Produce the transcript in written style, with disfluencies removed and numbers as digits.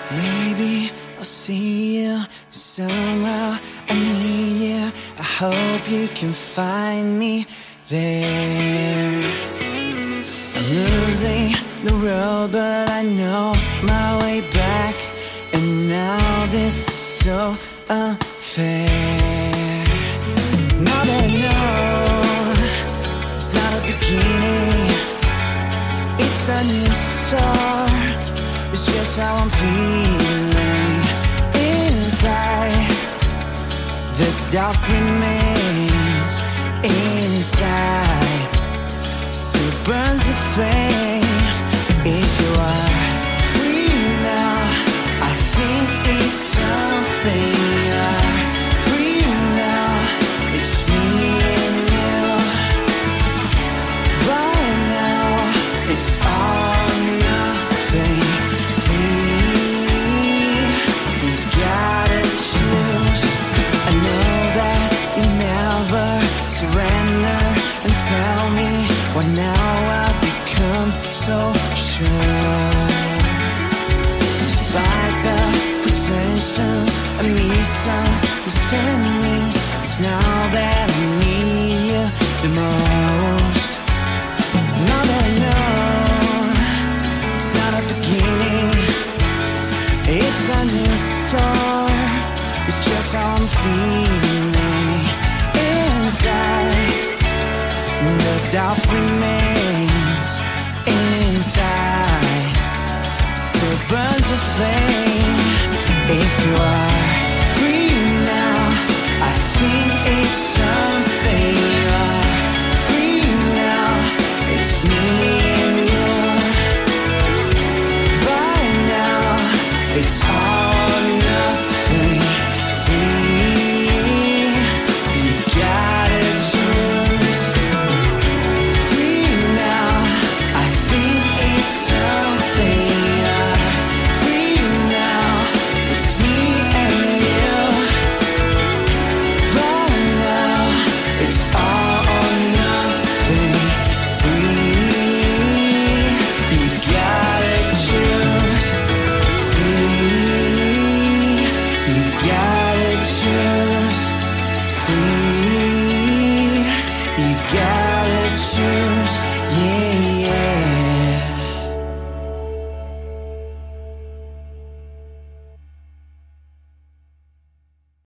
Maybe I'll see you somehow. I need you. I hope you can find me there. I'm losing the road, but I know my way back. And now this is so unfair. Now that I know it's not a beginning, it's a new start. It's just how I'm feeling inside. The dark remains inside, still burns a flame. If you are free now, I think it's something. You are free now, it's me and you. By now, it's all or nothing. Free, you gotta choose. I know that you never surrender, and tell me why now I've become so sure. Despite the pretensions and misunderstandings, it's now that I need you the most. Now that I know it's not a beginning, it's a new start. It's just how I'm feeling inside. The doubt remains inside, still burns a flame. If you are